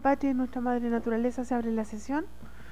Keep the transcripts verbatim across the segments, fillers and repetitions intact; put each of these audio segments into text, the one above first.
patria y nuestra madre naturaleza. Se abre la sesión.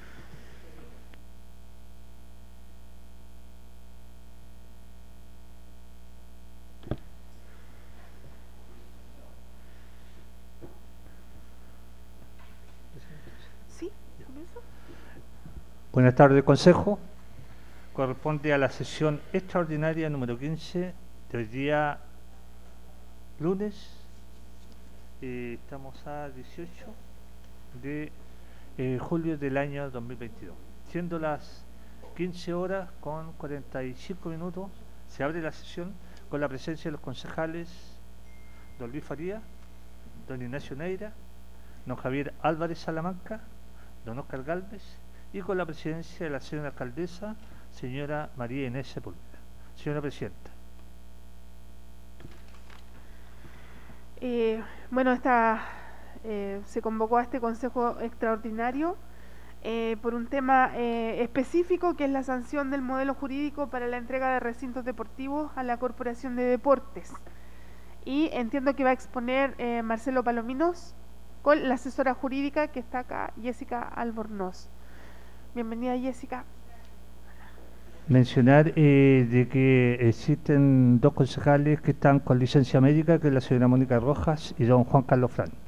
¿Sí? ¿Comienzo? Buenas tardes, Consejo. Corresponde a la sesión extraordinaria número quince de hoy día, lunes. Eh, estamos a dieciocho de eh, julio del año dos mil veintidós. Siendo las quince horas con cuarenta y cinco minutos, se abre la sesión con la presencia de los concejales don Luis Faría, don Ignacio Neira, don Javier Álvarez Salamanca, don Oscar Gálvez, y con la presidencia de la señora alcaldesa, señora María Inés Sepúlveda. Señora Presidenta. Eh, bueno, esta, eh, se convocó a este Consejo Extraordinario eh, por un tema eh, específico, que es la sanción del modelo jurídico para la entrega de recintos deportivos a la Corporación de Deportes. Y entiendo que va a exponer eh, Marcelo Palominos con la asesora jurídica que está acá, Jessica Albornoz. Bienvenida, Jessica. Mencionar eh, de que existen dos concejales que están con licencia médica, que es la señora Mónica Rojas y don Juan Carlos Fran.